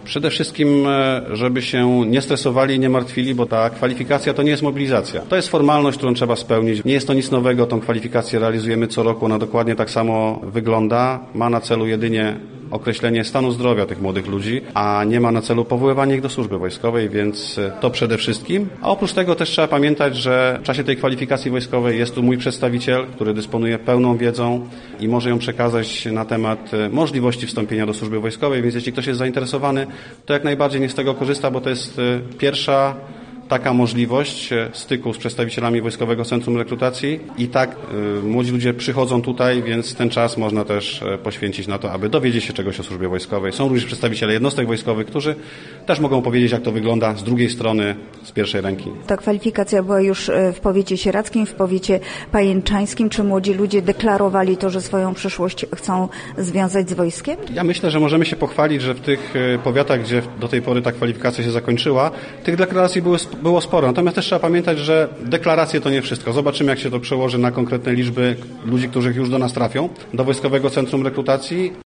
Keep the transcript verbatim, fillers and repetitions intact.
Przede wszystkim, żeby się nie stresowali i nie martwili, bo ta kwalifikacja to nie jest mobilizacja. To jest formalność, którą trzeba spełnić. Nie jest to nic nowego, tą kwalifikację realizujemy co roku, ona dokładnie tak samo wygląda. Ma na celu jedynie określenie stanu zdrowia tych młodych ludzi, a nie ma na celu powoływanie ich do służby wojskowej, więc to przede wszystkim. A oprócz tego też trzeba pamiętać, że w czasie tej kwalifikacji wojskowej jest tu mój przedstawiciel, który dysponuje pełną wiedzą i może ją przekazać na temat możliwości wstąpienia do służby wojskowej, więc jeśli ktoś jest zainteresowany, to jak najbardziej niech z tego korzysta, bo to jest pierwsza taka możliwość styku z przedstawicielami Wojskowego Centrum Rekrutacji i tak y, młodzi ludzie przychodzą tutaj, więc ten czas można też poświęcić na to, aby dowiedzieć się czegoś o służbie wojskowej. Są również przedstawiciele jednostek wojskowych, którzy też mogą powiedzieć, jak to wygląda z drugiej strony, z pierwszej ręki. Ta kwalifikacja była już w powiecie sieradzkim, w powiecie pajęczańskim. Czy młodzi ludzie deklarowali to, że swoją przyszłość chcą związać z wojskiem? Ja myślę, że możemy się pochwalić, że w tych powiatach, gdzie do tej pory ta kwalifikacja się zakończyła, tych deklaracji były było sporo. Natomiast też trzeba pamiętać, że deklaracje to nie wszystko. Zobaczymy, jak się to przełoży na konkretne liczby ludzi, którzy już do nas trafią, do Wojskowego Centrum Rekrutacji.